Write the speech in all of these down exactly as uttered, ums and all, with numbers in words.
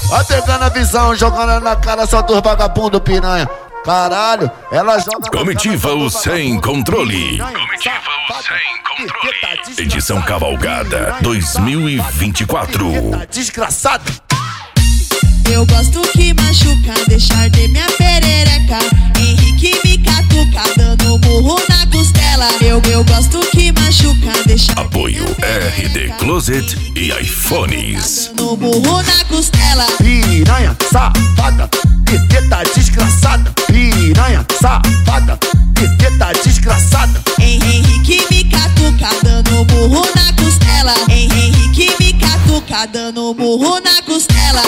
Vai pegando a visão, jogando na cara só dos vagabundo piranha. Caralho, ela joga. Comitiva o Sem Controle. Comitiva o Sem Controle. Edição Cavalgada dois mil e vinte e quatro. Desgraçado. Eu gosto que machuca, deixar de minha perereca. Henrique me catuca, dando burro na costela. Eu, eu gosto que machuca, deixar. Apoio R D Closet e iPhones. Dando burro na costela. Piranha, safada, teta desgraçada. Piranha, safada, teta desgraçada. Henrique me catuca, dando burro na costela. Henrique me catuca, dando burro na costela.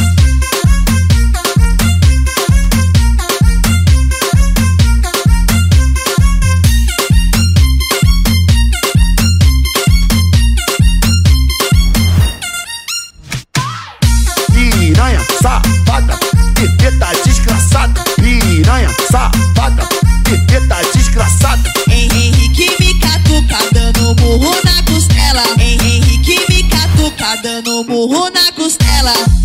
Piranha, safada, teta desgraçada. Piranha, safada, teta desgraçada. Henrique me catuca, dando burro na costela. Henrique me catuca, dando burro na costela.